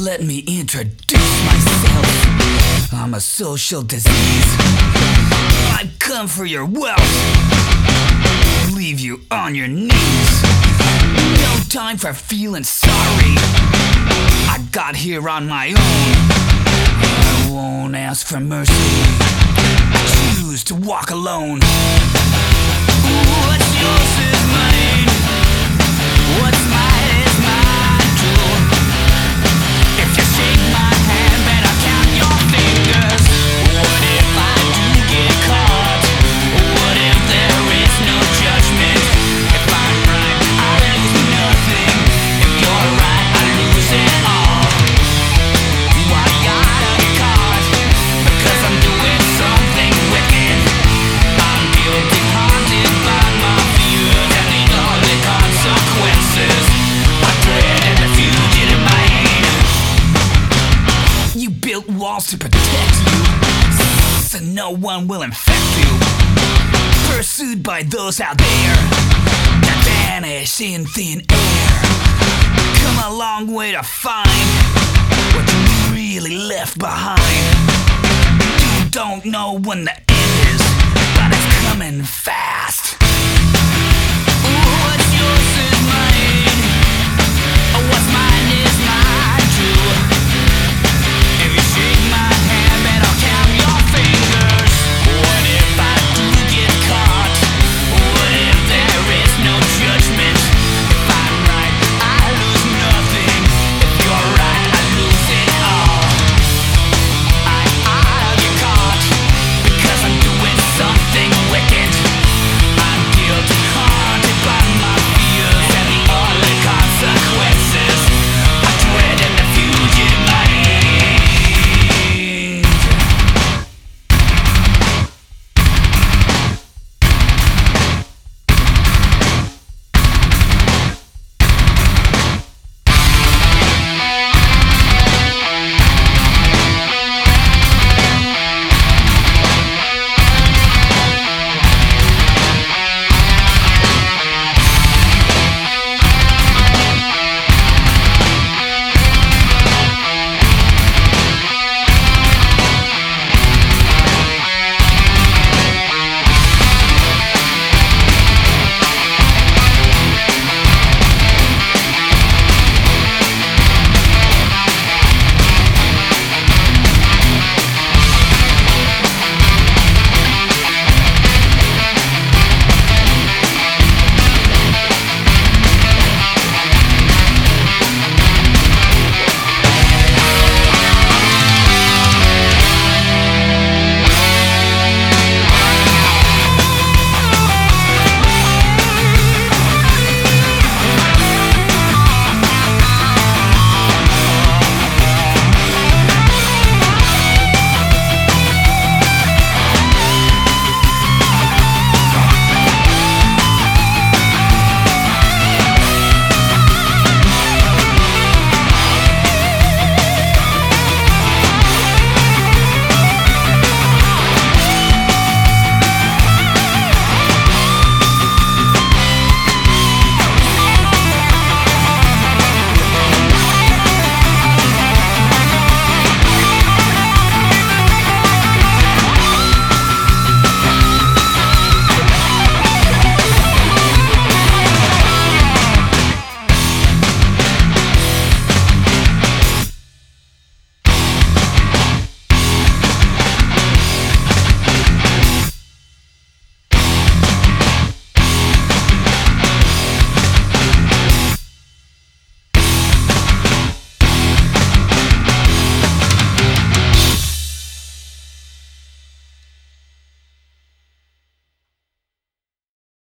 Let me introduce myself. I'm a social disease. I've come for your wealth, leave you on your knees. No time for feeling sorry. I got here on my own. I won't ask for mercy. I choose to walk alone. What's yours is mine. What's mine is mine too. If you shake my hand, better count your fingers. What if I do get caught? What if there is no judgment? If I'm right, I lose nothing. If you're right, I lose it all. Why gotta be caught? Because I'm doing something wicked. I'm guilty, haunted by my fears and the ugly consequences. I dread the fugitive mind. You built walls to protect you, so no one will infect you. Pursued by those out there that vanish in thin air. Come a long way to find what you really left behind. You don't know when the end is, but it's coming fast.